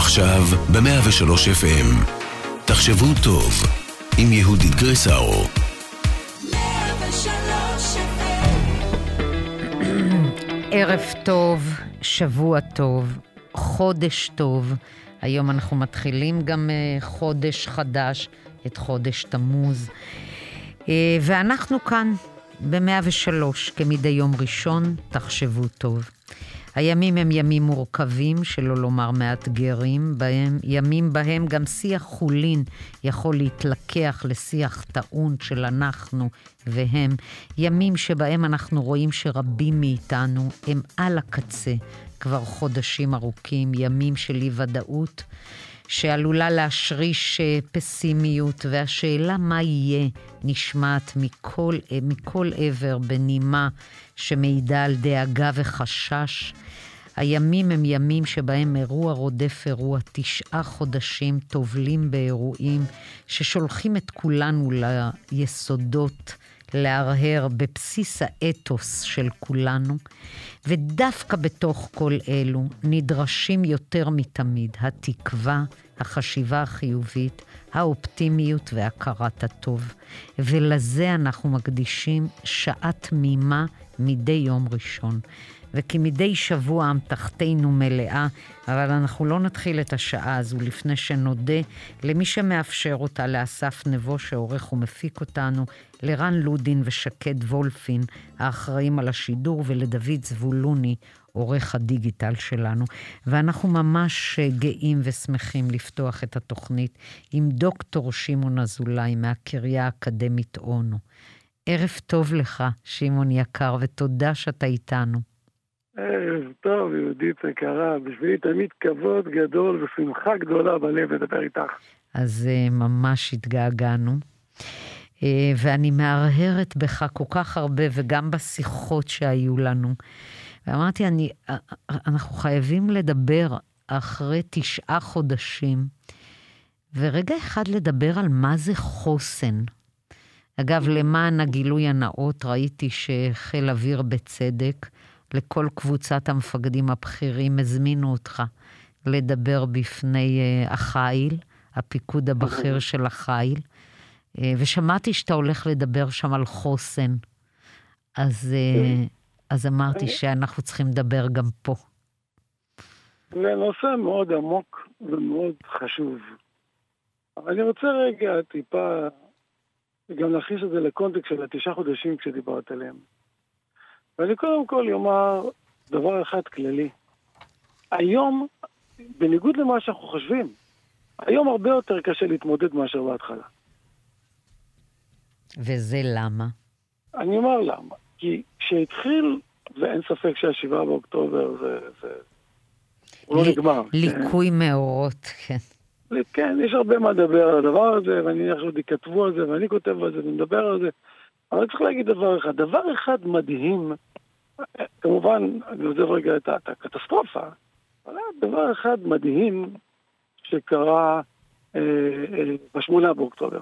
עכשיו ב-103 FM. תחשבו טוב, עם יהודית גרסאו. 103 FM. ערב טוב, שבוע טוב, חודש טוב. היום אנחנו מתחילים גם חודש חדש, את חודש תמוז. ואנחנו כאן ב-103, כמדי יום ראשון, תחשבו טוב. הימים הם ימים מורכבים, שלא לומר מאתגרים, ימים בהם גם שיח חולין יכול להתלקח לשיח טעון של אנחנו והם, ימים שבהם אנחנו רואים שרבים מאיתנו הם על הקצה, כבר חודשים ארוכים, ימים של אי ודאות, שעלולה להשריש פסימיות, והשאלה מה יהיה נשמעת מכל עבר בנימה שמעידה על דאגה וחשש. הימים הם ימים שבהם אירוע רודף אירוע, 9 חודשים טובלים באירועים ששולחים את כולנו ליסודות, להרהר בבסיס האתוס של כולנו, ודווקא בתוך כל אלו נדרשים יותר מתמיד התקווה, החשיבה החיובית, האופטימיות והכרת הטוב. ולזה אנחנו מקדישים שעה תמימה מדי יום ראשון. וכמדי שבוע אמתחתנו מלאה, אבל אנחנו לא נתחיל את השעה הזו לפני שנודה למי שמאפשר אותה, לאסף נבו שעורך ומפיק אותנו, לרן לודין ושקד וולפין האחראים על השידור, ולדוד זבולוני עורך הדיגיטל שלנו. ואנחנו ממש גאים ושמחים לפתוח את התוכנית עם דוקטור שמעון אזולאי מהקריה האקדמית אונו. ערב טוב לך שמעון יקר, ותודה שאתה איתנו. ערב טוב, יהודית יקרה, בשבילי תמיד כבוד גדול ושמחה גדולה בלב לדבר איתך. אז ממש התגעגענו, ואני מהרהרת בך כל כך הרבה, וגם בשיחות שהיו לנו. ואמרתי, אנחנו חייבים לדבר אחרי 9 חודשים, ורגע אחד לדבר על מה זה חוסן. אגב, למען הגילוי הנאות, ראיתי שחיל אוויר בצדק, לכל קבוצת המפקדים הבכירים הזמינו אותך לדבר בפני החיל, הפיקוד הבכיר של החיל, ושמעתי שאתה הולך לדבר שם על חוסן. אז אמרתי שאנחנו צריכים לדבר גם פה. זה נושא מאוד עמוק ומאוד חשוב. אבל אני רוצה רגע טיפה גם להכניס את זה לקונטקסט של 9 חודשים כשדיברת עליהם. ואני קודם כל אומר דבר אחד כללי. היום, בניגוד למה שאנחנו חושבים, היום הרבה יותר קשה להתמודד מאשר בהתחלה. וזה למה? אני אומר למה. כי כשהתחיל, ואין ספק שה7 באוקטובר הוא לא נגמר. ליקוי מאורות, כן. כן, יש הרבה מה לדבר על הדבר הזה, ואני עכשיו כתבו על זה, ואני כותב על זה, ונדבר על זה. אבל צריך להגיד דבר אחד מדהים, כמובן, אני עוזב רגע את הקטסטרופה, אבל דבר אחד מדהים שקרה ב8 באוקטובר.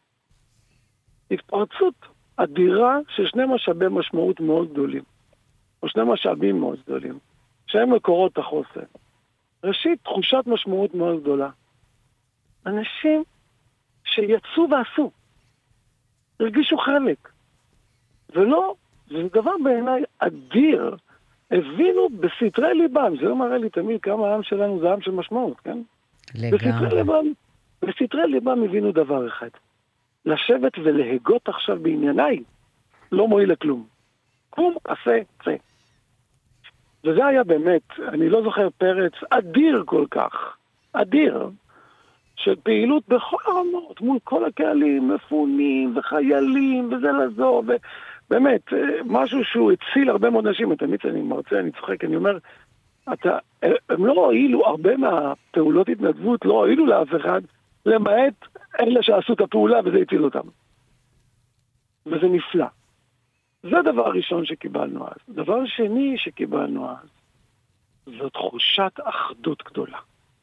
התפרצות אדירה של 2 משאבי משמעות מאוד גדולים, או 2 משאבים מאוד גדולים, שהם מקורות החוסן. ראשית, תחושת משמעות מאוד גדולה. אנשים שיצאו ועשו, הרגישו חלק. ולא, זה דבר בעיניי אדיר. הבינו בסתרי ליבם, זה לא מראה לי תמיד כמה העם שלנו זה עם של משמעות, כן? לגמרי. בסתרי ליבם הבינו דבר אחד. לשבת ולהגות עכשיו בענייניי לא מועיל לכלום. קום, עשה, צא. וזה היה באמת, אני לא זוכר פרץ אדיר כל כך, אדיר, של פעילות בכל הרמות, מול כל הקהלים, מפונים וחיילים וזה לזו, ובאמת, משהו שהוא הציל הרבה מאוד אנשים. תמיד אני מרצה, אני צוחק, אני אומר, הם לא הועילו, הרבה מהפעולות התנדבות לא הועילו לאף אחד, למעט אלה שעשו את הפעולה וזה הציל אותם. וזה נפלא. זה דבר ראשון שקיבלנו אז. דבר שני שקיבלנו אז, זו תחושת אחדות גדולה.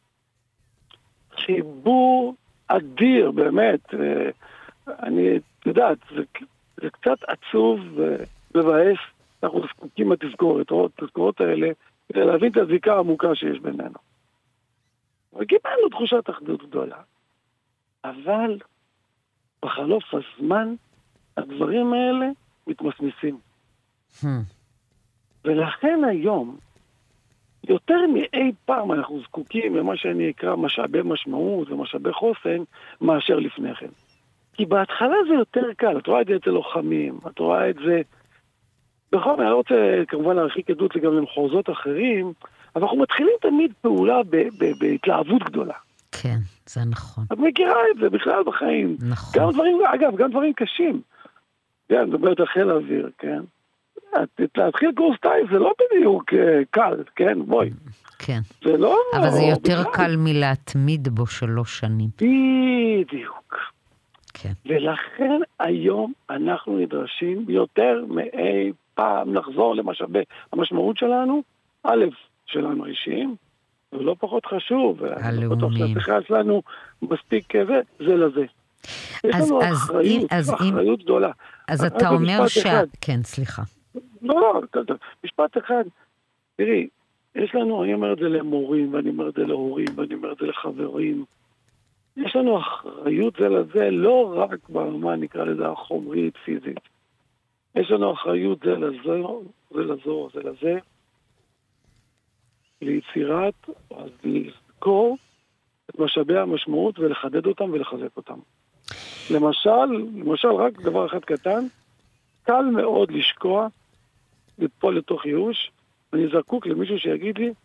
חיבור אדיר, באמת. אני יודעת, זה קצת עצוב ובאס, אנחנו זקוקים לתזכורות האלה, כדי להבין את הזיקה העמוקה שיש בינינו. וקיבלנו תחושת אחדות גדולה. אבל בחלוף הזמן, הדברים האלה מתמסמסים. ולכן היום, יותר מאי פעם אנחנו זקוקים למה שאני אקרא משאבי משמעות ומשאבי חוסן, מאשר לפני כן. כי בהתחלה זה יותר קל, את רואה את זה אצל לוחמים, את רואה את זה... בכל אני לא רוצה כמובן להרחיק עדות גם למחוזות אחרים, אבל אנחנו מתחילים תמיד פעולה בהתלהבות גדולה. כן, זה נכון. את מכירה את זה בכלל בחיים. נכון. גם דברים, אגב, גם דברים קשים. כן, מדברת על חיל האוויר, כן? להתחיל קורס טייס זה לא בדיוק קל, כן? בואי. כן. זה לא... אבל זה יותר קל מלהתמיד בו 3 שנים. בדיוק. כן. ולכן היום אנחנו נדרשים יותר מאי פעם לחזור למשאבי המשמעות שלנו, א', שלנו אישיים, ולא פחות חשוב, הלאומיים. שהשיחה שלנו מספיק כזה, זה לזה. יש לנו אחריות גדולה. אז אתה אומר כן, סליחה. לא, משפט אחד. תראי, יש לנו, אני אומר את זה למורים, ואני אומר את זה להורים, ואני אומר את זה לחברים. יש לנו אחריות זה לזה, לא רק ברמה, נקרא לזה, החומרית, פיזית. יש לנו אחריות זה לזה, ליצירת, אז לזכור את משאבי המשמעות ולחדד אותם ולחזק אותם. למשל, רק דבר אחד קטן, קל מאוד לשקוע, לפול לתוך ייאוש, אני זקוק למישהו שיגיד לי,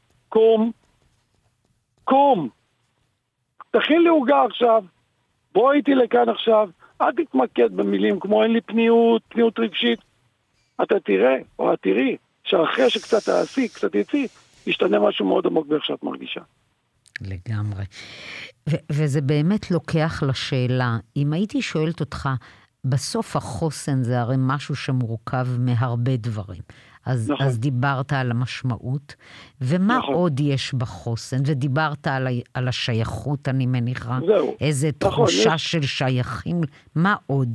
קום, תכין לי הוגה עכשיו, בוא איתי לכאן עכשיו, אל תתמקד במילים כמו אין לי פניות רגשית, אתה תראה, או את תראי, שאחרי שקצת תעשי, קצת יציא, ישתנה משהו מאוד עמוק באיך שאת מרגישה. לגמרי. וזה באמת לוקח לשאלה, אם הייתי שואלת אותך, בסוף החוסן זה הרי משהו שמורכב מהרבה דברים. אז דיברת על המשמעות, ומה עוד יש בחוסן? ודיברת על השייכות, אני מניחה. זהו. איזה תחושה של שייכים. מה עוד?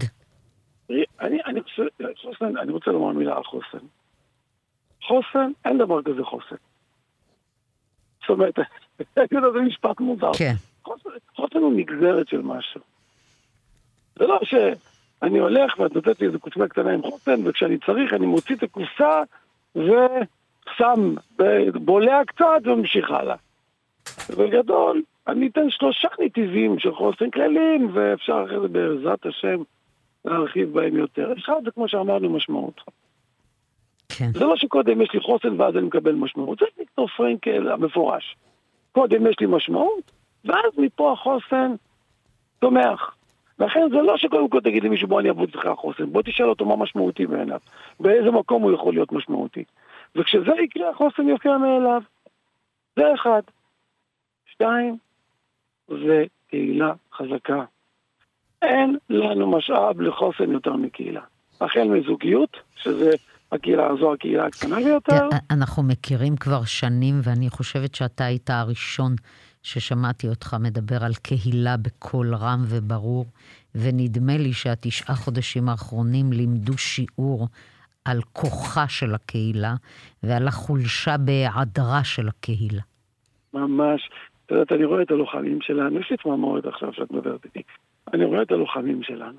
אני רוצה לומר מילה על חוסן. חוסן, אין דבר כזה חוסן. זאת אומרת, זה משפט מוזר. כן. חוסן הוא נגזרת של משהו. זה לא שאני הולך ואת נותנת לי איזו קופסה קטנה עם חוסן, וכשאני צריך אני מוציא את הקופסה ושם, בולע קצת וממשיך הלאה. בגדול, אני אתן 3 נתיבים של חוסן כלליים, ואפשר אחרי זה בעזרת השם להרחיב בהם יותר. אחד זה כמו שאמרנו משמעות. כן. זה לא שקודם יש לי חוסן ואז אני מקבל משמעות. זה ויקטור פרנקל המפורש. קודם יש לי משמעות, ואז מפה החוסן תומך. לכן זה לא שקודם כל תגיד למישהו בוא אני אעבוד לך החוסן. בוא תשאל אותו מה משמעותי בעיניו. באיזה מקום הוא יכול להיות משמעותי. וכשזה יקרה החוסן יופיע מאליו. זה 1. 2. זה קהילה חזקה. אין לנו משאב לחוסן יותר מקהילה. החל מזוגיות, שזה הקהילה הזו, הקהילה הקטנה ביותר. אנחנו מכירים כבר שנים, ואני חושבת שאתה היית הראשון ששמעתי אותך מדבר על קהילה בקול רם וברור, ונדמה לי שה9 חודשים האחרונים לימדו שיעור על כוחה של הקהילה, ועל החולשה בהיעדרה של הקהילה. ממש. אתה יודעת, אני רואה את הלוחמים שלנו, יש לי צמרמורת עכשיו שאת מדברת איתי. אני רואה את הלוחמים שלנו.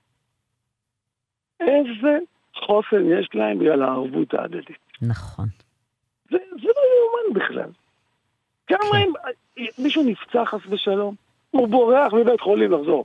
איזה חוסן יש להם בגלל הערבות ההדדית. נכון. זה לא יאומן בכלל. כמה אם מישהו נפצע חס ושלום, הוא בורח מבית חולים לחזור.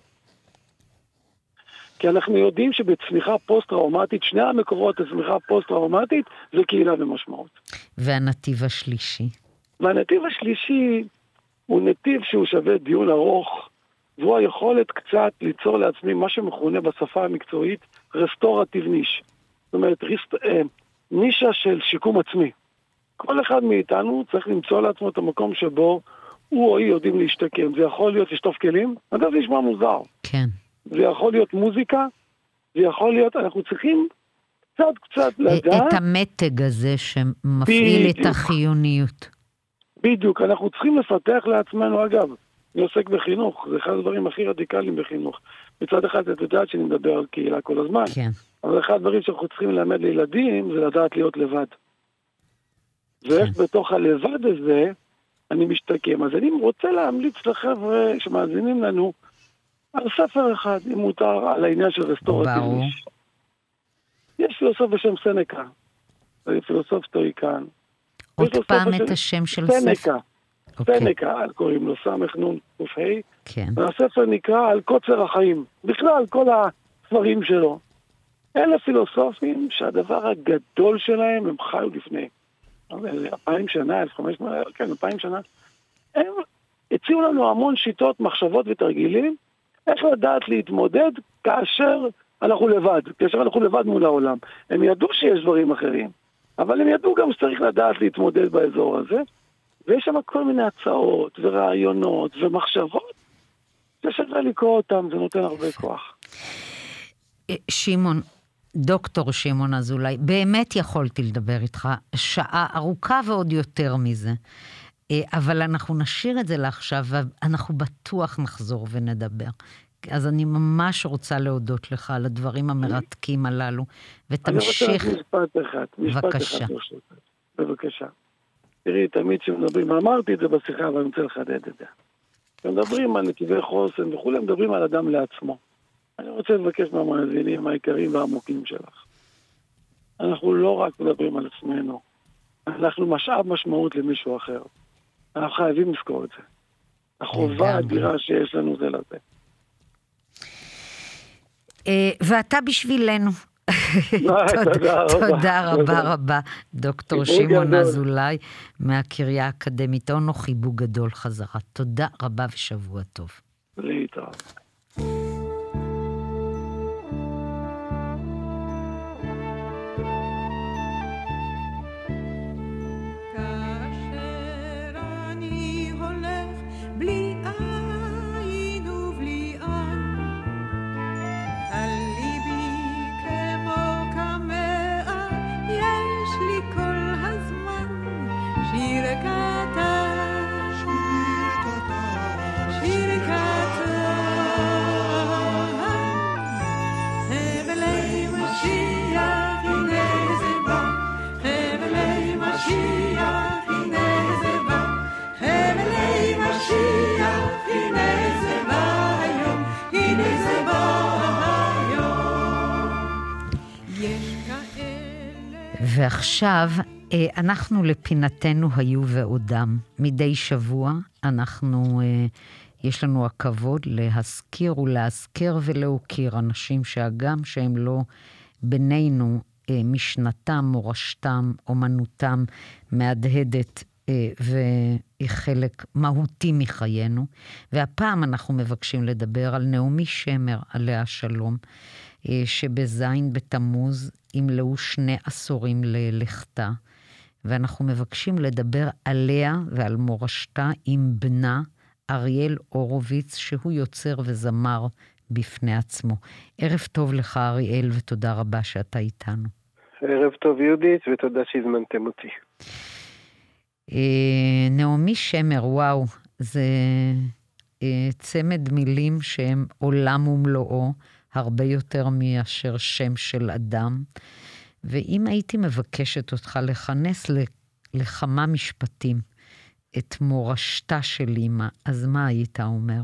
כי אנחנו יודעים שבצמיחה פוסט-טראומטית, 2 המקורות לצמיחה פוסט-טראומטית, זה קהילה ומשמעות. והנתיב השלישי? והנתיב השלישי הוא נתיב שהוא שווה דיון ארוך, והוא היכולת קצת ליצור לעצמי מה שמכונה בשפה המקצועית רסטורטיב ניש. זאת אומרת, נישה של שיקום עצמי. כל אחד מאיתנו צריך למצוא לעצמו את המקום שבו הוא או היא יודעים להשתקם. זה יכול להיות לשטוף כלים, אגב זה נשמע מוזר. כן. זה יכול להיות מוזיקה, זה יכול להיות, אנחנו צריכים קצת לדעת. את המתג הזה שמפעיל את החיוניות. בדיוק, אנחנו צריכים לפתח לעצמנו, אגב, אני עוסק בחינוך, זה אחד הדברים הכי רדיקליים בחינוך. מצד אחד את יודעת שאני מדבר על קהילה כל הזמן, כן. אבל אחד הדברים שאנחנו צריכים ללמד לילדים זה לדעת להיות לבד. ואיך בתוך הלבד הזה אני משתקם. אז אני רוצה להמליץ לחבר'ה שמאזינים לנו על ספר אחד, אם מותר, על העניין של רסטורטיב. יש פילוסוף בשם סנקה, זה פילוסוף סטואיקן. עוד פעם את השם של ספר. סנקה, קוראים לו סמך נון קוף ה', כן. והספר נקרא על קוצר החיים. בכלל, כל הספרים שלו. אלה פילוסופים שהדבר הגדול שלהם, הם חיו לפני 2,000 שנה, 1,500, כן, 2,000 שנה. הם הציעו לנו המון שיטות, מחשבות ותרגילים, איך לדעת להתמודד כאשר אנחנו לבד מול העולם. הם ידעו שיש דברים אחרים, אבל הם ידעו גם שצריך לדעת להתמודד באזור הזה, ויש שם כל מיני הצעות ורעיונות ומחשבות, ששווה לקרוא אותם, זה נותן הרבה כוח. שמעון, דוקטור שמעון אזולאי, באמת יכולתי לדבר איתך שעה ארוכה ועוד יותר מזה, אבל אנחנו נשאיר את זה לעכשיו, ואנחנו בטוח נחזור ונדבר. אז אני ממש רוצה להודות לך על הדברים המרתקים הללו, ותמשיך. אני רוצה משפט אחד. בבקשה. תראי, תמיד שמדברים, אמרתי את זה בשיחה, אבל אני רוצה לחדד את זה. כשמדברים על נתיבי חוסן וכולי, מדברים על אדם לעצמו. אני רוצה לבקש מהמאזינים העיקריים והעמוקים שלך. אנחנו לא רק מדברים על עצמנו, אנחנו משאב משמעות למישהו אחר. אנחנו חייבים לזכור את זה. החובה האדירה שיש לנו זה לזה. ואתה בשבילנו. תודה רבה, דוקטור שמעון אזולאי, מהקריה האקדמית אונו, חיבוק גדול חזרה. תודה רבה ושבוע טוב. להתראות. ועכשיו אנחנו לפינתנו היו ועודם. מדי שבוע יש לנו הכבוד להזכיר ולהזכיר ולהוקיר אנשים שהגם שהם לא בינינו, משנתם, מורשתם, אומנותם מהדהדת והיא חלק מהותי מחיינו. והפעם אנחנו מבקשים לדבר על נעמי שמר, עליה השלום, שבזין בתמוז ימלאו 2 עשורים ללכתה, ואנחנו מבקשים לדבר עליה ועל מורשתה עם בנה אריאל הורוביץ, שהוא יוצר וזמר בפני עצמו. ערב טוב לך אריאל, ותודה רבה שאתה איתנו. ערב טוב יהודית, ותודה שהזמנתם אותי. נעמי שמר, וואו, זה צמד מילים שהם עולם ומלואו, הרבה יותר מאשר שם של אדם. ואם הייתי מבקשת אותך לכנס לכמה משפטים את מורשתה של אמא, אז מה היית אומר?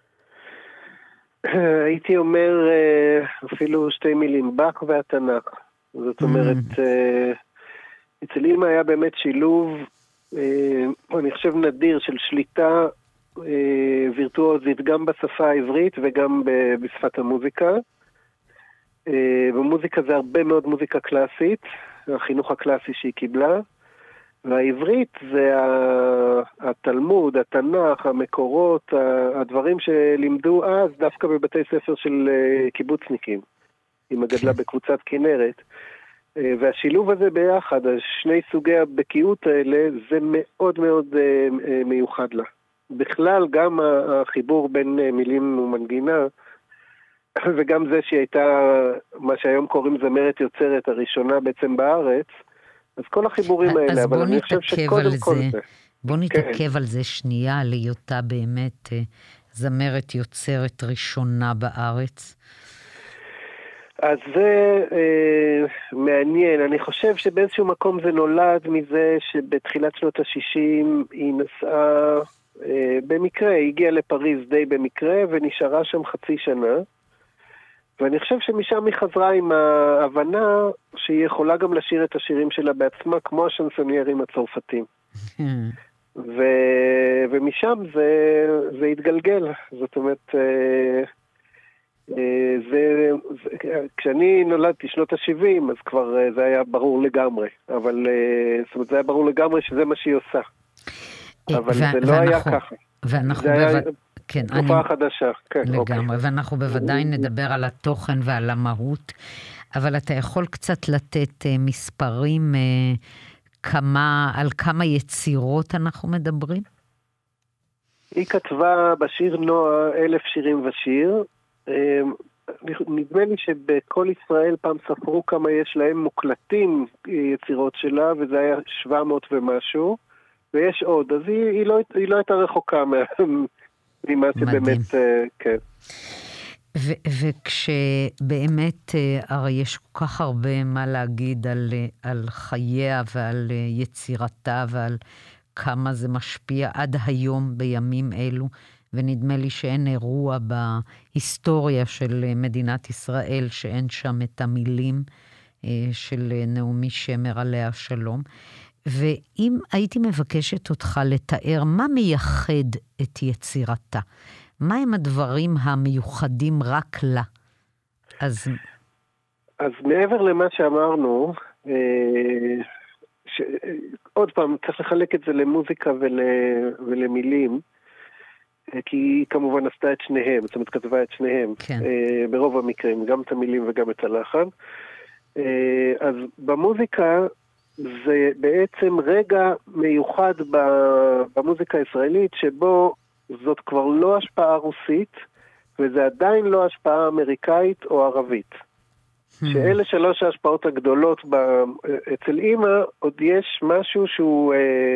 הייתי אומר אפילו 2 מילים, בק והתנ"ך. זאת אומרת, אצל אמא היה באמת שילוב, אני חושב נדיר, של שליטה וירטואוזית גם בשפה העברית וגם בשפת המוזיקה. במוזיקה זה הרבה מאוד מוזיקה קלאסית, החינוך הקלאסי שהיא קיבלה, והעברית זה התלמוד, התנ"ך, המקורות, הדברים שלימדו אז דווקא בבתי ספר של קיבוצניקים. היא גדלה בקבוצת כנרת. והשילוב הזה ביחד, 2 סוגי הבקיאות האלה, זה מאוד מאוד מיוחד לה. בכלל גם החיבור בין מילים ומנגינה, וגם זה שהיא הייתה מה שהיום קוראים זמרת יוצרת הראשונה בעצם בארץ, אז כל החיבורים האלה, אבל אני חושב שקודם כל זה. בוא נתעכב על זה שנייה, על היותה באמת זמרת יוצרת ראשונה בארץ. אז זה מעניין. אני חושב שבאיזשהו מקום זה נולד מזה שבתחילת שנות ה-60 היא נסעה במקרה, היא הגיעה לפריז די במקרה ונשארה שם חצי שנה. ואני חושב שמשם היא חזרה עם ההבנה שהיא יכולה גם לשיר את השירים שלה בעצמה, כמו השנסוניירים הצרפתים. ומשם זה התגלגל. זאת אומרת, כשאני נולדתי שנות ה-70, אז כבר זה היה ברור לגמרי. אבל זאת אומרת, זה היה ברור לגמרי שזה מה שהיא עושה. אבל זה לא היה ככה. ואנחנו כן, תקופה חדשה. כן, לגמרי, ואנחנו בוודאי נדבר על התוכן ועל המהות, אבל אתה יכול קצת לתת מספרים על כמה יצירות אנחנו מדברים? היא כתבה בשיר נועה 1,000 שירים ושיר. נדמה לי שבכל ישראל פעם ספרו כמה יש להם מוקלטים יצירות שלה, וזה היה 700 ומשהו, ויש עוד, אז היא לא הייתה רחוקה ממה שבאמת, כן. וכשבאמת, הרי יש כל כך הרבה מה להגיד על חייה ועל יצירתה ועל כמה זה משפיע עד היום בימים אלו, ונדמה לי שאין אירוע בהיסטוריה של מדינת ישראל שאין שם את המילים של נעמי שמר עליה שלום. ואם הייתי מבקשת אותך לתאר מה מייחד את יצירתה, מה הם הדברים המיוחדים רק לה? אז מעבר למה שאמרנו, עוד פעם, צריך לחלק את זה למוזיקה ולמילים, כי היא כמובן עשתה את שניהם, זאת אומרת כתבה את שניהם, כן. ברוב המקרים, גם את המילים וגם את הלחן. אז במוזיקה זה בעצם רגע מיוחד במוזיקה הישראלית, שבו זאת כבר לא השפעה רוסית, וזה עדיין לא השפעה אמריקאית או ערבית. שאלה שלוש ההשפעות הגדולות אצל אמא, עוד יש משהו שהוא,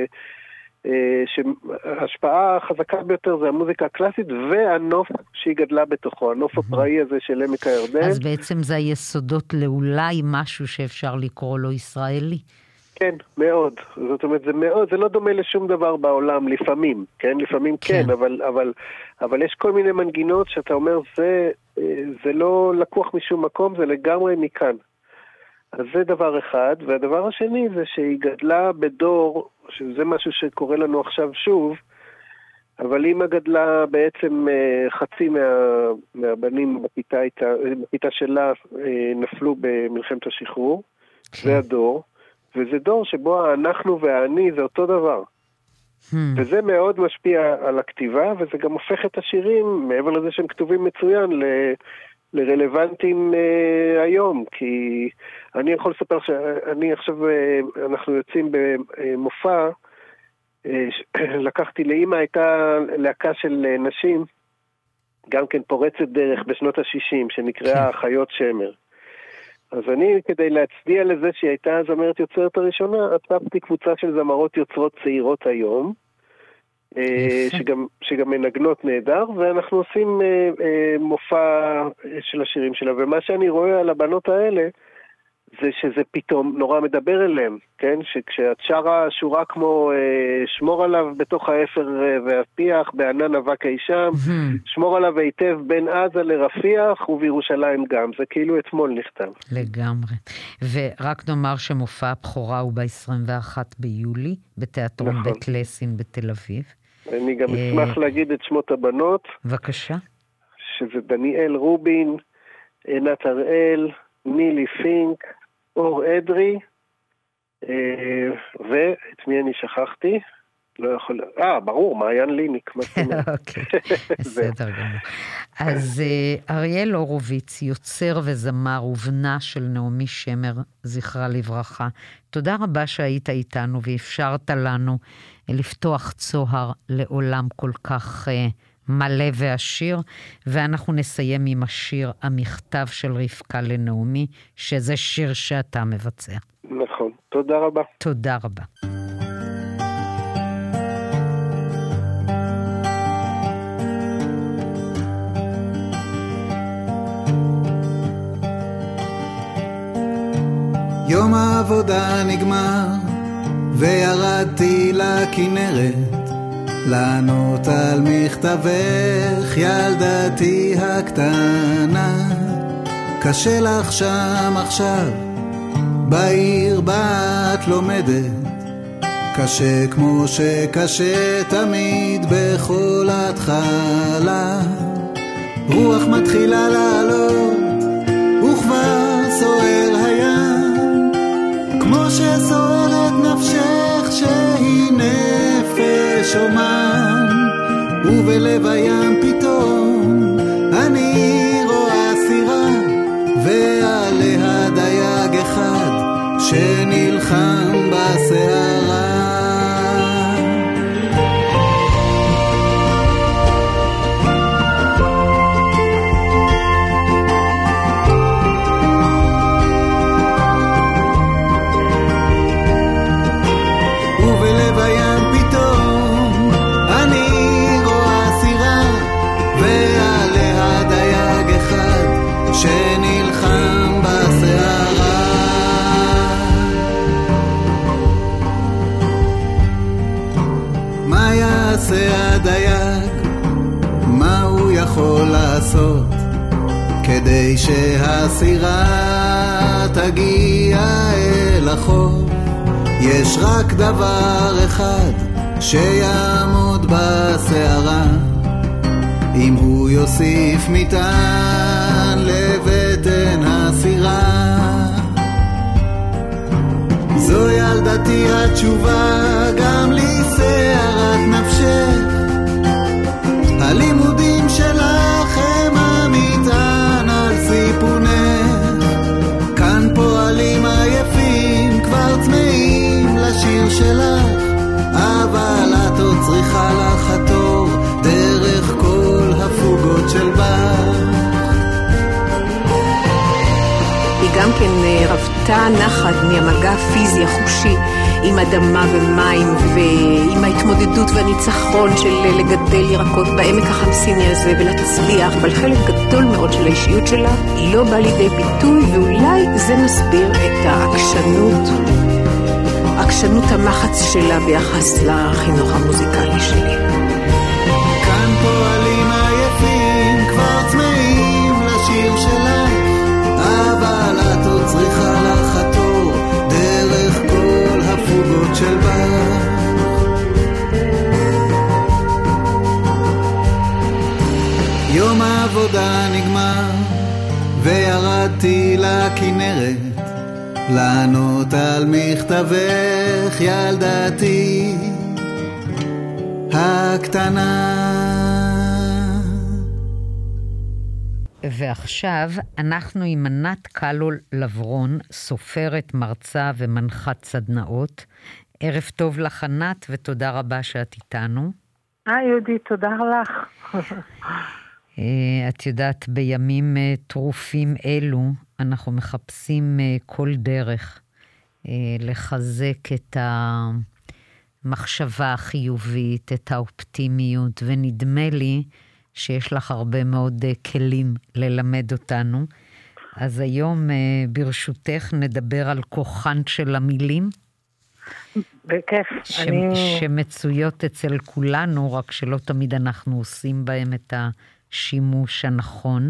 שההשפעה החזקה ביותר זה המוזיקה הקלאסית, והנוף שהיא גדלה בתוכו, הנוף הפראי הזה של עמק הירדן. אז בעצם זה היסודות לאולי משהו שאפשר לקרוא לו ישראלי. כן, מאוד. זאת אומרת, זה לא דומה לשום דבר בעולם, לפעמים, כן? לפעמים כן, אבל יש כל מיני מנגינות שאתה אומר, זה לא לקוח משום מקום, זה לגמרי מכאן. אז זה דבר אחד, והדבר השני זה שהיא גדלה בדור, שזה משהו שקורה לנו עכשיו שוב, אבל אמא גדלה בעצם חצי מהבנים בכיתה שלה נפלו במלחמת השחרור, זה הדור, וזה דור שבו אנחנו והאני זה אותו דבר. וזה מאוד משפיע על הכתיבה, וזה גם הופך את השירים, מעבר לזה שהם כתובים מצוין, לרלוונטיים היום. כי אני יכול לספר שאני עכשיו, אנחנו יוצאים במופע, לקחתי לאמא, הייתה להקה של נשים, גם כן פורצת דרך בשנות ה-60, שנקראה חיות שמר. אז אני, כדי להצדיע לזה שהיא הייתה הזמרת יוצרת הראשונה, עצבתי קבוצה של זמרות יוצרות צעירות היום, שגם מנגנות נהדר, ואנחנו עושים מופע של השירים שלה, ומה שאני רואה על הבנות האלה, זה שזה פתאום נורא מדבר אליהם, כן? שכשאת שרה שורה כמו שמור עליו בתוך האפר והפיח, בענן אבק הישם, שמור עליו היטב בין עזה לרפיח ובירושלים גם, זה כאילו אתמול נכתב. לגמרי. ורק נאמר שמופע הבכורה הוא ב-21 ביולי, בתיאטרון נכון. בית לסין בתל אביב. אני גם אשמח להגיד את שמות הבנות. בבקשה. שזה דניאל רובין, עינת הראל, נילי פינק, אור אדרי, ואת מי אני שכחתי? לא יכול... ברור, מעיין ליניק. אוקיי, בסדר גמור. אז אריאל הורוביץ, יוצר וזמר ובנה של נעמי שמר, זכרה לברכה. תודה רבה שהיית איתנו ואפשרת לנו לפתוח צוהר לעולם כל כך מלא ועשיר, ואנחנו נסיים עם השיר המכתב של רבקה לנעמי, שזה שיר שאתה מבצע. נכון, תודה רבה. תודה רבה. יום העבודה נגמר וירדתי לכנרת לענות על מכתבך ילדתי הקטנה. קשה לך שם עכשיו בעיר בה את לומדת, קשה כמו שקשה תמיד בכל התחלה. רוח מתחילה לעלות וכבר סוער הים, כמו שסוערת נפשך שהיא נפש אומן, ובלב הים פתאום אני רואה סירה ועליה דייג אחד שנלחם בסערה. ובלב הים פתאום אני רואה סירה ועליה דייג אחד שנלחם בסערה. מה יעשה הדייג? מה הוא יכול לעשות כדי שהסירה תגיע אל החוף? יש רק דבר אחד שיעמוד בסערה, אם הוא יוסיף מטען לבטן הסירה. זו ילדתי התשובה גם לסערת נפשך, הלימודים שלך הם המטען על סיפונך. כאן פועלים עייפים כבר צמאים לשיר שלך, אבל את עוד צריכה לחתור דרך כל הפוגות של בר. היא גם כן רבתה נחת מהמגע הפיזי החושי עם אדמה ומים, ועם ההתמודדות והניצחון של לגדל ירקות בעמק החמסיני הזה ולהצליח, אבל חלק גדול מאוד של האישיות שלה לא בא לידי ביטוי, ואולי זה מסביר את עקשנות המחץ שלה ביחס לחינוך המוזיקלי שלי. כאן פועלים עייפים כבר צמאים לשיר שלך, אבל את עוד צריכה לחתור דרך כל הפוגות של בר. יום העבודה נגמר וירדתי לכנרת לענות על מכתבך ילדתי הקטנה. ועכשיו אנחנו עם ענת קלול לברון, סופרת, מרצה ומנחת סדנאות. ערב טוב לך ענת, ותודה רבה שאת איתנו. יהודית, תודה לך. את יודעת, בימים טרופים אלו אנחנו מחפשים כל דרך לחזק את המחשבה החיובית, את האופטימיות, ונדמה לי שיש לך הרבה מאוד כלים ללמד אותנו. אז היום ברשותך נדבר על כוחן של המילים. בכיף. שמצויות אצל כולנו, רק שלא תמיד אנחנו עושים בהם את השימוש הנכון.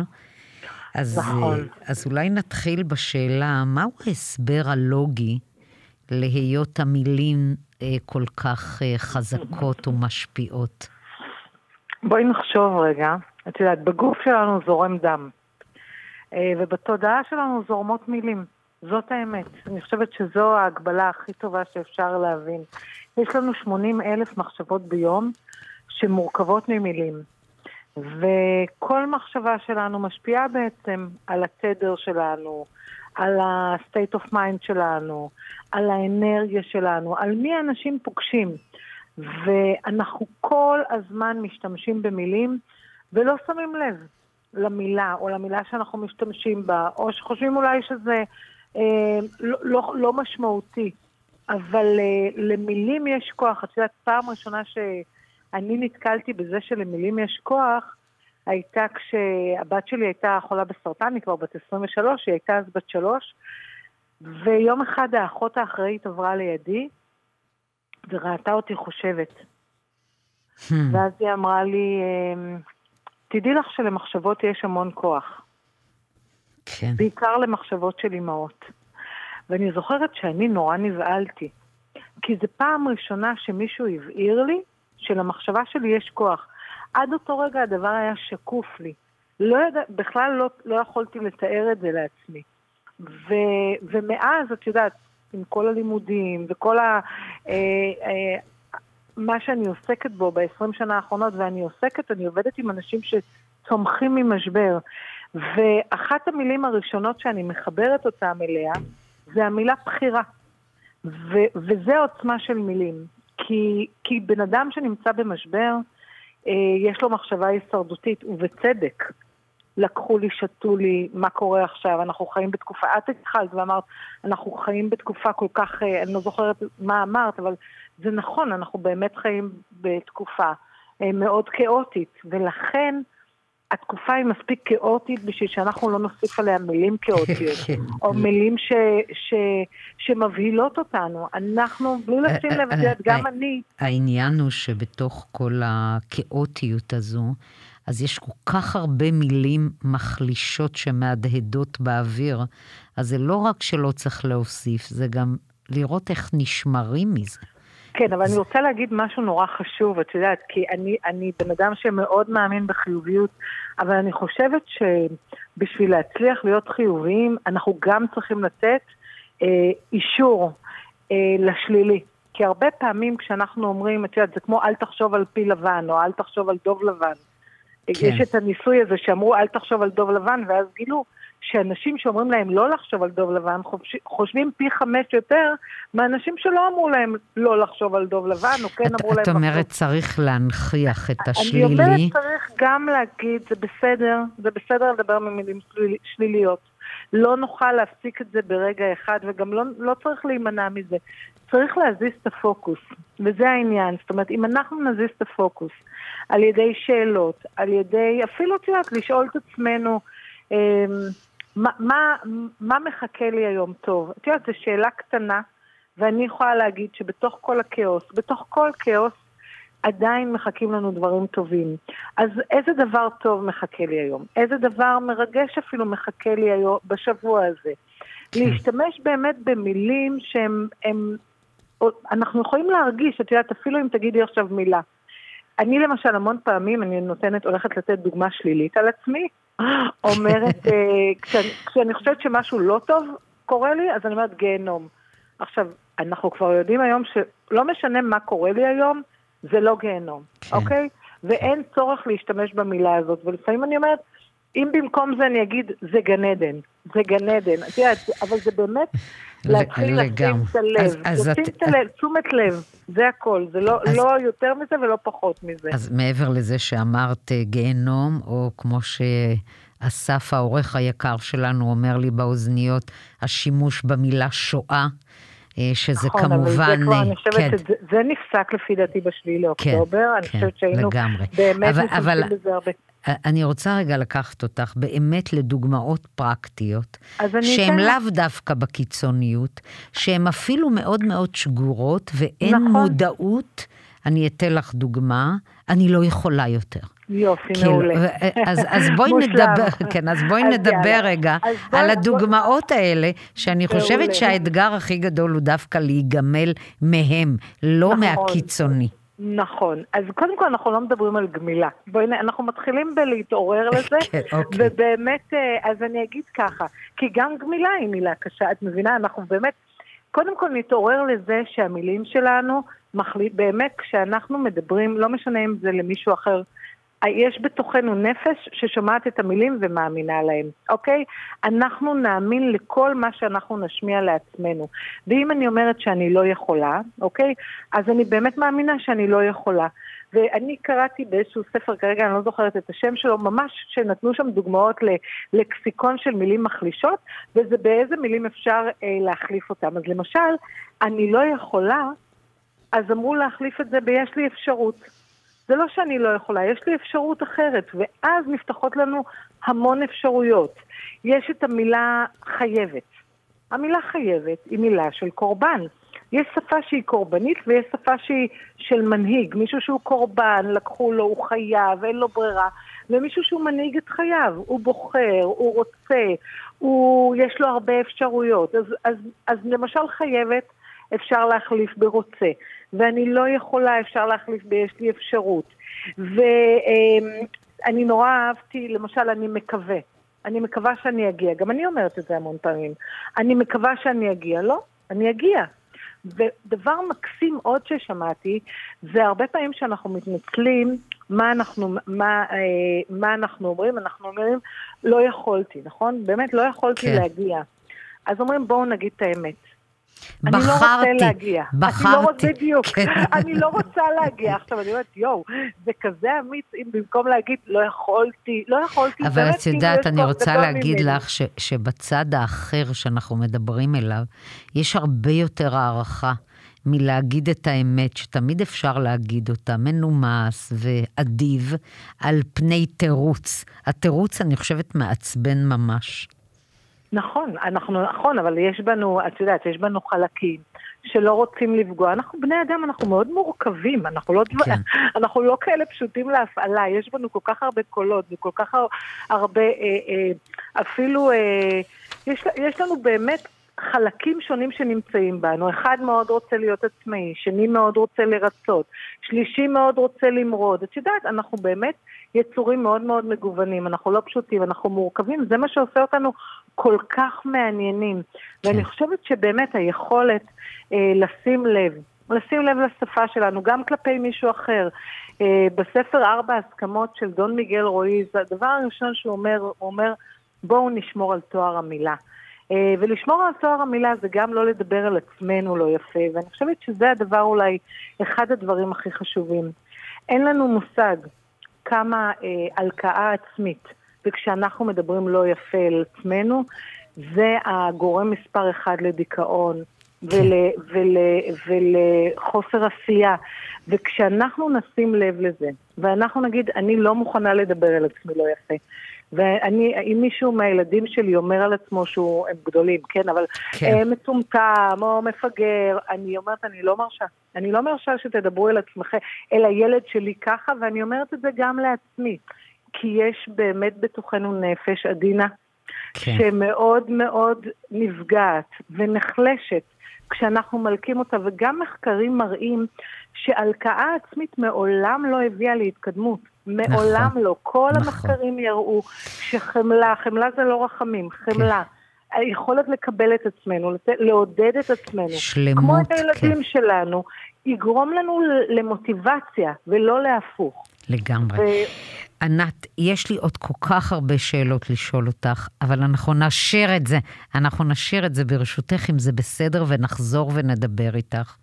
אז אולי נתחיל בשאלה, מהו ההסבר הלוגי להיות המילים כל כך חזקות ומשפיעות? בואי נחשוב רגע. את יודעת, בגוף שלנו זורם דם, ובתודעה שלנו זורמות מילים. זאת האמת. אני חושבת שזו ההגבלה הכי טובה שאפשר להבין. יש לנו 80,000 מחשבות ביום שמורכבות ממילים. וכל מחשבה שלנו משפיעה בעצם על התדר שלנו, על ה-state of mind שלנו, על האנרגיה שלנו, על מי האנשים פוגשים. ואנחנו כל הזמן משתמשים במילים ולא שמים לב למילה או למילה שאנחנו משתמשים בה, או שחושבים אולי שזה לא משמעותי. אבל למילים יש כוח. את יודעת, פעם ראשונה שאני נתקלתי בזה שלמילים יש כוח, הייתה כשהבת שלי הייתה חולה בסרטן, היא כבר בת 23, היא הייתה אז בת 3, ויום אחד האחות האחראית עברה לידי, וראתה אותי חושבת. ואז היא אמרה לי, תדעי לך שלמחשבות יש המון כוח. כן. בעיקר למחשבות של אמהות. ואני זוכרת שאני נורא נבעלתי. כי זו פעם ראשונה שמישהו הבהיר לי שלמחשבה שלי יש כוח. עד אותו רגע הדבר היה שקוף לי. בכלל לא יכולתי לתאר את זה לעצמי. ומאז, את יודעת, עם כל הלימודים וכל מה שאני עוסקת בו ב-20 שנה האחרונות, ואני עובדת עם אנשים שצומחים ממשבר, ואחת המילים הראשונות שאני מחברת אותם אליה, זה המילה בחירה. וזה עוצמה של מילים. כי בן אדם שנמצא במשבר, יש לו מחשבה הישרדותית, ובצדק. לקחו לי, שתו לי, מה קורה עכשיו? אנחנו חיים בתקופה, את התחלת ואמרת, אנחנו חיים בתקופה כל כך, אני לא זוכרת מה אמרת, אבל זה נכון, אנחנו באמת חיים בתקופה מאוד כאוטית, ולכן התקופה היא מספיק כאוטית בשביל שאנחנו לא נוסיף עליה מילים כאוטיות, או מילים שמבהילות אותנו. אנחנו, בלי לשים לב, גם אני... העניין הוא שבתוך כל הכאוטיות הזו, אז יש כל כך הרבה מילים מחלישות שמהדהדות באוויר, אז זה לא רק שלא צריך להוסיף, זה גם לראות איך נשמרים מזה. כן, אבל אני רוצה להגיד משהו נורא חשוב, את יודעת, כי אני בן אדם שמאוד מאמין בחיוביות, אבל אני חושבת שבשביל להצליח להיות חיוביים, אנחנו גם צריכים לתת אישור לשלילי. כי הרבה פעמים כשאנחנו אומרים, את יודעת, זה כמו אל תחשוב על פי לבן, או אל תחשוב על דוב לבן. כן. יש את הניסוי הזה שאמרו אל תחשוב על דוב לבן, ואז גילו שאנשים שאומרים להם לא לחשוב על דוב לבן, חושבים פי 5 יותר, מאנשים שלא אמרו להם לא לחשוב על דוב לבן, או כן אמרו להם... את אומרת צריך להנכיח את השלילי. אני אומרת צריך גם להגיד, זה בסדר לדבר ממילים שליליות. לא נוכל להפסיק את זה ברגע אחד, וגם לא צריך להימנע מזה. צריך להזיז את הפוקוס, וזה העניין. זאת אומרת, אם אנחנו נזיז את הפוקוס, על ידי שאלות, על ידי, אפילו תיאת, לשאול את עצמנו, מה מחכה לי היום טוב? תיאת, זו שאלה קטנה, ואני יכולה להגיד שבתוך כל הכאוס, בתוך כל כאוס, עדיין מחכים לנו דברים טובים. אז איזה דבר טוב מחכה לי היום? איזה דבר מרגש אפילו מחכה לי היום בשבוע הזה? להשתמש באמת במילים שהם, אנחנו יכולים להרגיש, את יודעת, אפילו אם תגידי עכשיו מילה. אני למשל המון פעמים, אני הולכת לתת דוגמה שלילית על עצמי, אומרת, כשאני חושבת שמשהו לא טוב קורה לי, אז אני אומרת גיהנום. עכשיו, אנחנו כבר יודעים היום שלא משנה מה קורה לי היום, זה לא גיהנום, אוקיי? ואין צורך להשתמש במילה הזאת, ולפעמים אני אומרת, אם במקום זה אני אגיד, זה גן עדן, זה גן עדן, אבל זה באמת להתחיל לשים את הלב, לשים את הלב, תשומת לב, זה הכל, זה לא יותר מזה ולא פחות מזה. אז מעבר לזה שאמרת גיהנום, או כמו שאסף העורך היקר שלנו אומר לי באוזניות, השימוש במילה שואה, שזה נכון, כמובן... אבל זה כבר, אני חושבת שזה נפסק לפי דעתי בשבילי לאוקטובר, אני חושבת שהיינו באמת נפסקים בזה הרבה. אני רוצה רגע לקחת אותך באמת לדוגמאות פרקטיות, שהן לאו דווקא בקיצוניות, שהן אפילו מאוד מאוד שגורות, ואין מודעות, אני אתן לך דוגמה, אני לא יכולה יותר. יופי, מעולה. אז בואי נדבר רגע על הדוגמאות האלה, שאני חושבת שהאתגר הכי גדול הוא דווקא להיגמל מהם, לא מהקיצוני. נכון, אז קודם כל אנחנו לא מדברים על גמילה, אנחנו מתחילים בלהתעורר לזה, ובאמת, אז אני אגיד ככה, כי גם גמילה היא מילה קשה, את מבינה, אנחנו באמת, קודם כל נתעורר לזה שהמילים שלנו, באמת כשאנחנו מדברים, לא משנה אם זה למישהו אחר, יש בתוכנו נפש ששומעת את המילים ומאמינה להם, אוקיי? אנחנו נאמין לכל מה שאנחנו נשמיע לעצמנו. ואם אני אומרת שאני לא יכולה, אוקיי? אז אני באמת מאמינה שאני לא יכולה. ואני קראתי באיזשהו ספר, כרגע אני לא זוכרת את השם שלו, ממש שנתנו שם דוגמאות לקסיקון של מילים מחלישות, וזה באיזה מילים אפשר להחליף אותם. אז למשל, אני לא יכולה, אז אמרו להחליף את זה ביש לי אפשרות. זה לא שאני לא יכולה, יש לי אפשרות אחרת, ואז נפתחות לנו המון אפשרויות. יש את המילה חייבת. המילה חייבת היא מילה של קורבן. יש שפה שהיא קורבנית ויש שפה שהיא של מנהיג. מישהו שהוא קורבן, לקחו לו, הוא חייב, אין לו ברירה. ומישהו שהוא מנהיג את חייו, הוא בוחר, הוא רוצה, יש לו הרבה אפשרויות. אז למשל חייבת אפשר להחליף ברוצה. ואני לא יכולה, אפשר להחליף יש לי אפשרות. ואני נורא אהבתי, למשל אני מקווה. אני מקווה שאני אגיע. גם אני אומרת את זה המון פעמים. אני מקווה שאני אגיע. לא, אני אגיע. ודבר מקסים עוד ששמעתי, זה הרבה פעמים שאנחנו מתנצלים, מה אנחנו אומרים? אנחנו אומרים, לא יכולתי, נכון? באמת לא יכולתי להגיע. אז אומרים, בואו נגיד את האמת. אני לא רוצה להגיע. בחרתי. בדיוק. אני לא רוצה להגיע. עכשיו אני אומרת, זה כזה אמיץ, אם במקום להגיד, לא יכולתי. אבל את יודעת, אני רוצה להגיד לך שבצד האחר שאנחנו מדברים אליו, יש הרבה יותר הערכה מלהגיד את האמת, שתמיד אפשר להגיד אותה, מנומס ואדיב, על פני תירוץ. התירוץ, אני חושבת, מעצבן ממש. נכון, אבל יש בנו, את יודעת, יש בנו חלקים שלא רוצים לפגוע. אנחנו בני אדם, אנחנו מאוד מורכבים, אנחנו לא כאלה פשוטים להפעלה, יש בנו כל כך הרבה קולות, וכל כך הרבה, אפילו, יש לנו באמת חלקים שונים שנמצאים בנו. אחד מאוד רוצה להיות עצמאי, שני מאוד רוצה לרצות, שלישי מאוד רוצה למרוד. את יודעת, אנחנו באמת יצורים מאוד מאוד מגוונים, אנחנו לא פשוטים, אנחנו מורכבים, זה מה שעושה אותנו כל כך מעניינים. ואני חושבת שבאמת היכולת לשים לב לשפה שלנו, גם כלפי מישהו אחר. בספר 4 הסכמות של דון מיגל רואיז, הדבר הראשון שהוא אומר, בואו נשמור על תואר המילה. ולשמור על תואר המילה זה גם לא לדבר על עצמנו לא יפה, ואני חושבת שזה הדבר אולי אחד הדברים הכי חשובים. אין לנו מושג כמה הלקאה עצמית, וכשאנחנו מדברים לא יפה על עצמנו, זה הגורם מספר 1 לדיכאון ולחוסר עשייה. וכשאנחנו נשים לב לזה, ואנחנו נגיד, אני לא מוכנה לדבר על עצמי לא יפה, אם מישהו מהילדים שלי אומר על עצמו שהוא, הם גדולים, כן, אבל מצומתם או מפגר, אני אומרת, אני לא מרשה שתדברו על עצמכם, אל הילד שלי ככה, ואני אומרת את זה גם לעצמי, כי יש באמת בתוכנו נפש עדינה, שמאוד מאוד נפגעת ונחלשת, כשאנחנו מלכים אותה, וגם מחקרים מראים שהלקאה עצמית מעולם לא הביאה להתקדמות. מעולם לא. כל המחקרים יראו שחמלה, חמלה זה לא רחמים, חמלה. היכולת לקבל את עצמנו, לעודד את עצמנו. שלמות, כמו את הילדים שלנו, יגרום לנו למוטיבציה, ולא להפוך. לגמרי. ענת, יש לי עוד כל כך הרבה שאלות לשאול אותך, אבל אנחנו נשאיר את זה ברשותך, אם זה בסדר, ונחזור ונדבר איתך.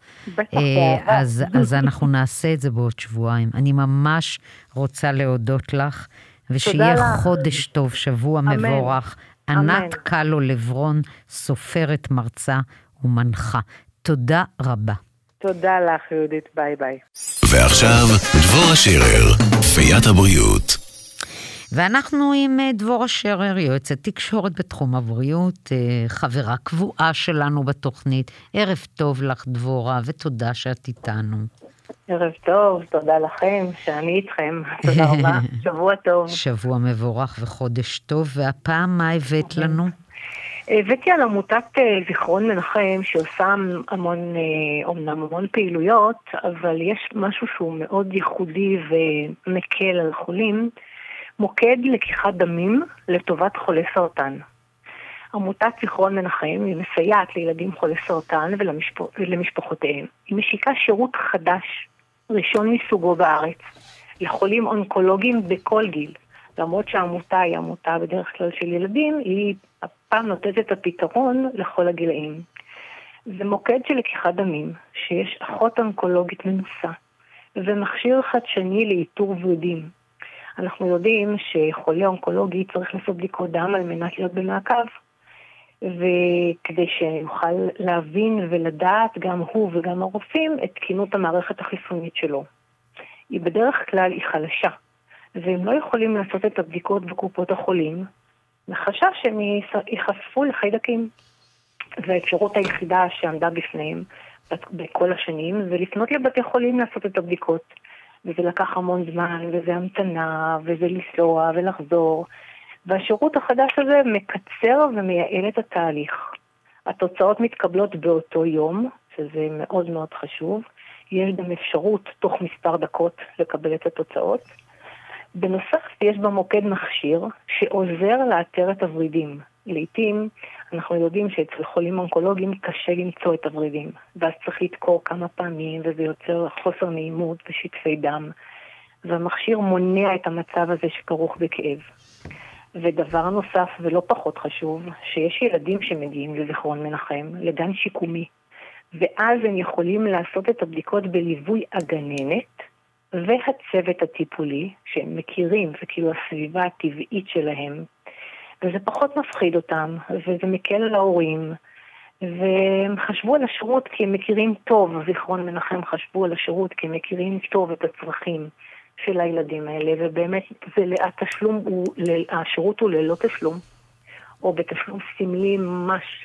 אז אנחנו נעשה את זה בעוד שבועיים. אני ממש רוצה להודות לך, ושיהיה חודש טוב, שבוע מבורך. ענת קלו לברון, סופרת, מרצה ומנחה. תודה רבה. תודה לך, יהודית, ביי ביי. ועכשיו, דבורה שרר, פיית הבריאות. ואנחנו עם דבורה שרר, יועצת תקשורת בתחום הבריאות, חברה קבועה שלנו בתוכנית. ערב טוב לך, דבורה, ותודה שאת איתנו. ערב טוב, תודה לכם, שאני איתכם. תודה רבה, שבוע טוב. שבוע מבורך וחודש טוב, והפעם מה הבאת לנו? הבאתי על עמותת זיכרון מנחם, שעושה אומנם המון פעילויות, אבל יש משהו שהוא מאוד ייחודי ומקל על חולים, מוקד לקיחת דמים לטובת חולי סרטן. עמותת זיכרון מנחם היא מסייעת לילדים חולי סרטן ולמשפחותיהם. היא משיקה שירות חדש, ראשון מסוגו בארץ, לחולים אונקולוגיים בכל גיל. למרות שהעמותה היא עמותה בדרך כלל של ילדים, היא הפעם נותנת את הפתרון לכל הגילאים. זה מוקד של לקיחת דמים, שיש אחות אונקולוגית מנוסה, ומכשיר חדשני לאיתור ורידים. אנחנו יודעים שחולה אונקולוגי צריך לעשות בדיקות דם על מנת להיות במעקב, וכדי שיוכל להבין ולדעת גם הוא וגם הרופאים את תקינות המערכת החיסונית שלו. היא בדרך כלל היא חלשה, והם לא יכולים לעשות את הבדיקות בקופות החולים, מחשש שהם ייחשפו לחיידקים. והאפשרות היחידה שעמדה בפניהם בכל השנים, זה לפנות לבתי חולים לעשות את הבדיקות. וזה לקח המון זמן, וזה המתנה, וזה לנסוע ולחזור. והשירות החדש הזה מקצר ומייעל את התהליך. התוצאות מתקבלות באותו יום, שזה מאוד מאוד חשוב. יש גם אפשרות תוך מספר דקות לקבל את התוצאות. בנוסף, יש במוקד מכשיר שעוזר לאתר את הוורידים. לעתים אנחנו יודעים שאצל חולים אונקולוגיים קשה למצוא את הוורידים, ואז צריך לתקור כמה פעמים, וזה יוצר חוסר נעימות ושטפי דם. והמכשיר מונע את המצב הזה שכרוך בכאב. ודבר נוסף ולא פחות חשוב, שיש ילדים שמגיעים לזיכרון מנחם, לגן שיקומי, ואז הם יכולים לעשות את הבדיקות בליווי הגננת, והצוות הטיפולי, שהם מכירים, וכאילו הסביבה הטבעית שלהם, וזה פחות מפחיד אותם, וזה מקל על ההורים, והם חשבו על השירות כי הם מכירים טוב, זיכרון מנחם חשבו על השירות כי הם מכירים טוב את הצרכים של הילדים האלה, ובאמת התשלום השירות הוא ללא תשלום, או בתשלום סמלי ממש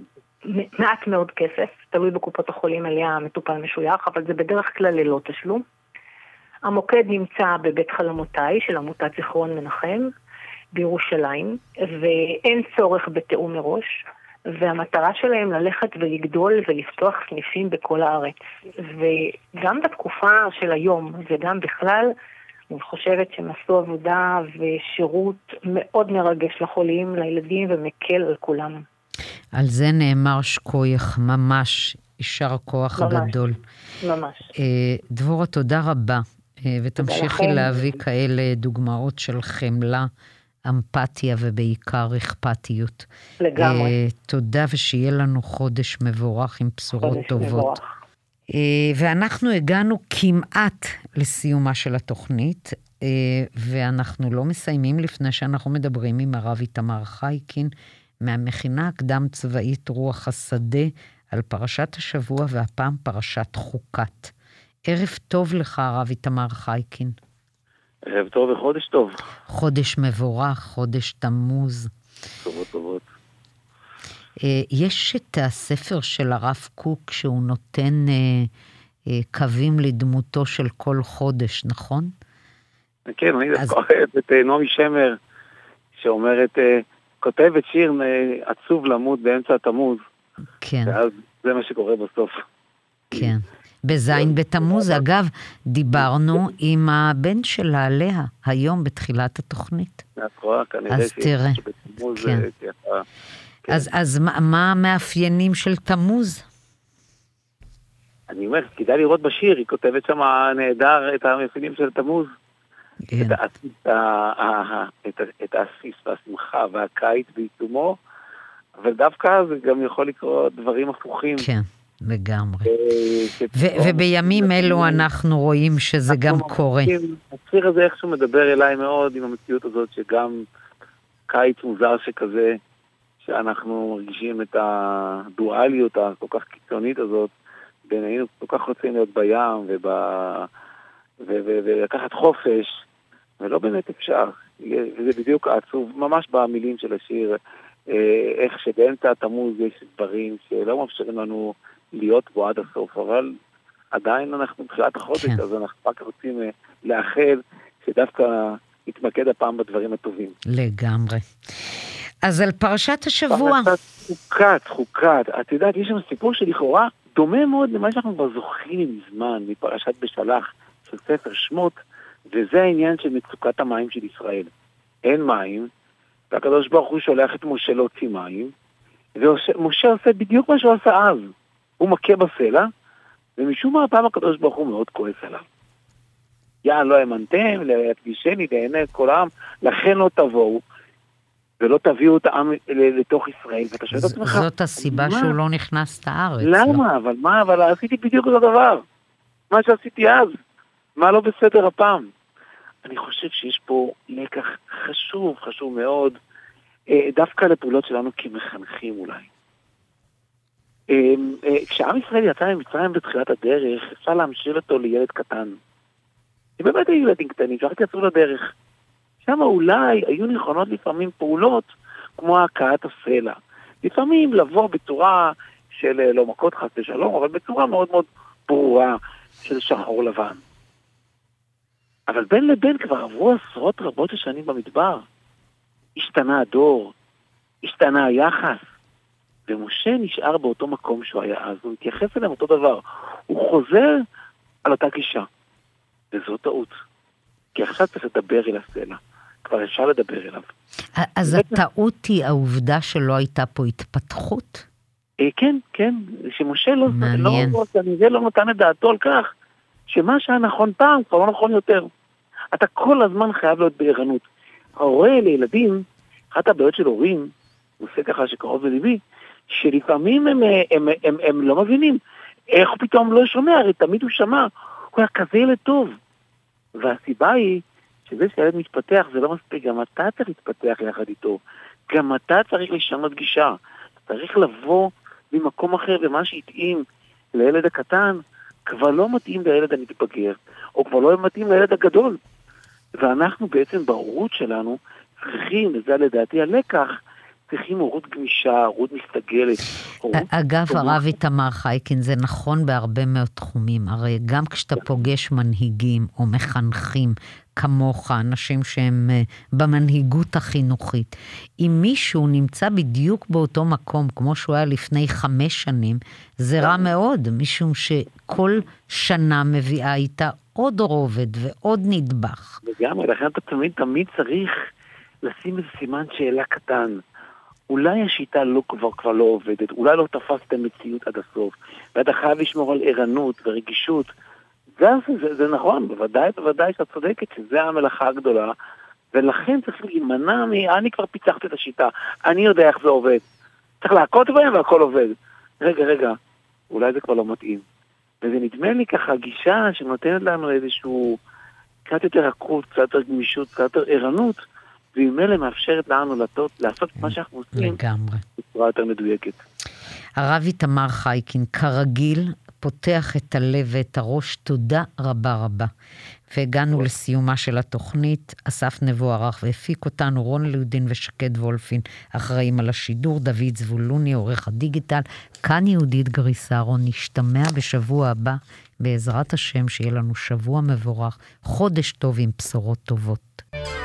מעט מאוד כסף, תלוי בקופות החולים עליה המטופל משוייך, אבל זה בדרך כלל ללא תשלום. המוקד נמצא בבית חלומותיי של עמותת זיכרון מנחם בירושלים, ואין צורך בתיאום מראש, והמטרה שלהם ללכת ולגדול ולפתוח סניפים בכל הארץ. וגם בתקופה של היום וגם בכלל, אני חושבת שהם עשו עבודה ושירות מאוד מרגש לחולים, לילדים, ומקל על כולם. על זה נאמר שקוייך, ממש, יישר כוח גדול. ממש. דבורה, תודה רבה, ותמשיכי להביא כאלה דוגמאות של חמלה, אמפתיה ובעיקר אכפתיות. לגמרי. תודה, ושיהיה לנו חודש מבורך עם בשורות טובות. ואנחנו הגענו כמעט לסיומה של התוכנית, ואנחנו לא מסיימים לפני שאנחנו מדברים עם הרב איתמר חייקין, מהמכינה הקדם צבאית רוח השדה, על פרשת השבוע, והפעם פרשת חוקת. ערב טוב לך, הרב איתמר חייקין. ערב טוב וחודש טוב. חודש מבורך, חודש תמוז. טובות טובות. יש את הספר של הרב קוק, שהוא נותן קווים לדמותו של כל חודש, נכון? כן, אני אוהב את נעמי שמר, שאומרת, כותבת שיר עצוב למות באמצע התמוז. כן. ואז זה מה שקורה בסוף. כן. בזין בתמוז, אגב, דיברנו עם הבן שלה עליה, היום בתחילת התוכנית. אז תראה. כן. אז מה המאפיינים של תמוז? אני אומר, כדאי לראות בשיר, היא כותבת שם נהדר את המאפיינים של תמוז. את האסיס והשמחה והקיץ בעיצומו, אבל דווקא זה גם יכול לקרות דברים הפוכים. כן, לגמרי. ובימים אלו אנחנו רואים שזה גם קורה. השיר הזה איכשהו מדבר אליי מאוד עם המציאות הזאת, שגם קיץ מוזר שכזה, שאנחנו מרגישים את הדואליות הכל כך קיצונית הזאת, בינינו כל כך רוצים להיות בים ולקחת חופש, ולא באמת אפשר. וזה בדיוק עצוב, ממש במילים של השיר, איך שבאמצע התמוז יש דברים שלא מאפשרים לנו להיות בו עד הסוף, אבל עדיין אנחנו בתחילת החודש, אז אנחנו רק רוצים לאחל שדווקא יתמקד הפעם בדברים הטובים. לגמרי. אז על פרשת השבוע. חוקת. את יודעת, יש שם סיפור שלכאורה דומה מאוד למה שאנחנו כבר זוכרים מזמן, מפרשת בשלח של ספר שמות, וזה העניין של מצוקת המים של ישראל. אין מים, והקדוש ברוך הוא שולח את משה להוציא מים, ומשה עושה בדיוק מה שהוא עשה אז. הוא מכה בסלע, ומשום מה הפעם הקדוש ברוך הוא מאוד כועס עליו. לא האמנתם, להקדישני לעיני כל העם, לכן לא תבואו, ולא תביאו את העם לתוך ישראל. זאת הסיבה שהוא לא נכנס לארץ. למה? אבל עשיתי בדיוק אותו דבר. מה שעשיתי אז. מה לא בסדר הפעם? אני חושב שיש פה לקח חשוב מאוד, דווקא לפעולות שלנו כמחנכים אולי. כשעם ישראל יצא ממצרים בתחילת הדרך, אפשר להמשיל אותו לילד קטן. באמת היו ילדים קטנים, שרק יצאו לדרך. שם אולי היו נכונות לפעמים פעולות, כמו הקעת הסלע. לפעמים לבוא בצורה של לא מכות חס ושלום, אבל בצורה מאוד מאוד ברורה של שחור לבן. אבל בין לבין כבר עברו עשרות רבות של שנים במדבר. השתנה הדור, השתנה היחס, ומשה נשאר באותו מקום שהוא היה אז, הוא התייחס אליהם אותו דבר. הוא חוזר על אותה גישה, וזו טעות. כי עכשיו צריך לדבר אל הסלע. כבר אפשר לדבר אליו. אז הטעות היא העובדה שלא הייתה פה התפתחות? כן, כן. שמשה לא נתן את דעתו על כך, שמה שהיה נכון פעם כבר לא נכון יותר. אתה כל הזמן חייב להיות בערנות. ההורה לילדים, אחת הבעיות של הורים, נושא ככה שקרוב לליבי, שלפעמים הם לא מבינים. איך הוא פתאום לא שומע? הרי תמיד הוא שמע. הוא היה כזה ילד טוב. והסיבה היא שזה שילד מתפתח זה לא מספיק. גם אתה צריך להתפתח יחד איתו. גם אתה צריך לשנות גישה. צריך לבוא ממקום אחר, ומה שהתאים לילד הקטן כבר לא מתאים לילד המתבגר, או כבר לא מתאים לילד הגדול. ואנחנו בעצם בהורות שלנו צריכים, וזה לדעתי הלקח, צריכים הורות גמישה, הורות מסתגלת. אגב, הרב איתמר חייקין, זה נכון בהרבה מאוד תחומים. הרי גם כשאתה פוגש מנהיגים או מחנכים כמוך, אנשים שהם במנהיגות החינוכית, אם מישהו נמצא בדיוק באותו מקום, כמו שהוא היה לפני 5 שנים, זה רע מאוד, משום שכל שנה מביאה איתה עוד רובד ועוד נדבך. וגם, לכן אתה תמיד צריך לשים איזה סימן שאלה קטן. אולי השיטה כבר לא עובדת, אולי לא תפסת מציאות עד הסוף, ואתה חייב לשמור על ערנות ורגישות. זה נכון, בוודאי שאת צודקת, שזה המלאכה הגדולה, ולכן צריך להימנע אני כבר פיצחתי את השיטה, אני יודע איך זה עובד. צריך להכות בהם והכל עובד. רגע, אולי זה כבר לא מתאים. וזה נדמה לי ככה גישה שנותנת לנו איזשהו קצת יותר רכות, קצת יותר גמישות, קצת יותר ערנות, וממילא מאפשרת לנו לעשות מה שאנחנו עושים בצורה יותר מדויקת. הרב איתמר חייקין, כרגיל, פותח את הלב ואת הראש, תודה רבה רבה. והגענו לסיומה של התוכנית, אסף נבו ערך והפיק אותנו, רון ליודין ושקד וולפין, אחראים על השידור, דוד זבולוני, עורך הדיגיטל, כאן יהודית גריסרון, נשתמע בשבוע הבא, בעזרת השם, שיהיה לנו שבוע מבורך, חודש טוב עם בשורות טובות.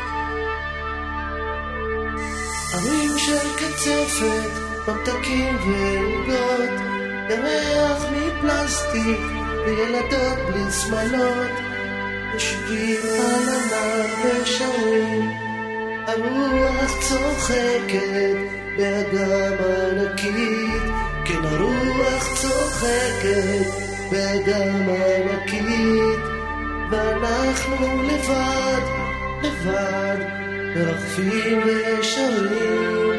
ערים של קצפת, ממתקים ועוגות, ירח מפלסטיק וילדות בלי שמלות, יושבים על הנהר ושרים, הרוח צוחקת באגם ענקית, כן הרוח צוחקת באגם ענקית, ואנחנו לבד מרחפים ושרים.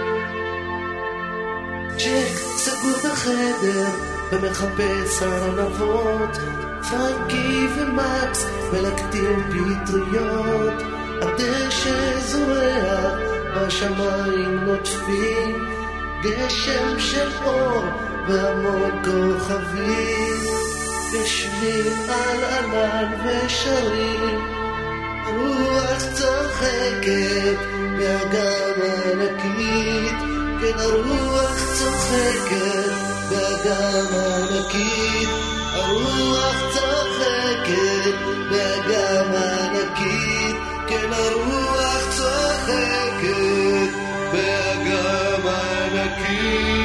צ'ק סגור בחדר ומחפש ארנבות, פרנקי ומקס מלקטים פטריות, הדשא זורח בשמיים נוטפים, גשם של אור והמון כוכבים, יושבים על ענן ושרים, הרוח צוחקת באגם ענקית, כן הרוח צוחקת באגם ענקית, הרוח צוחקת באגם ענקית, כן הרוח צוחקת באגם ענקית.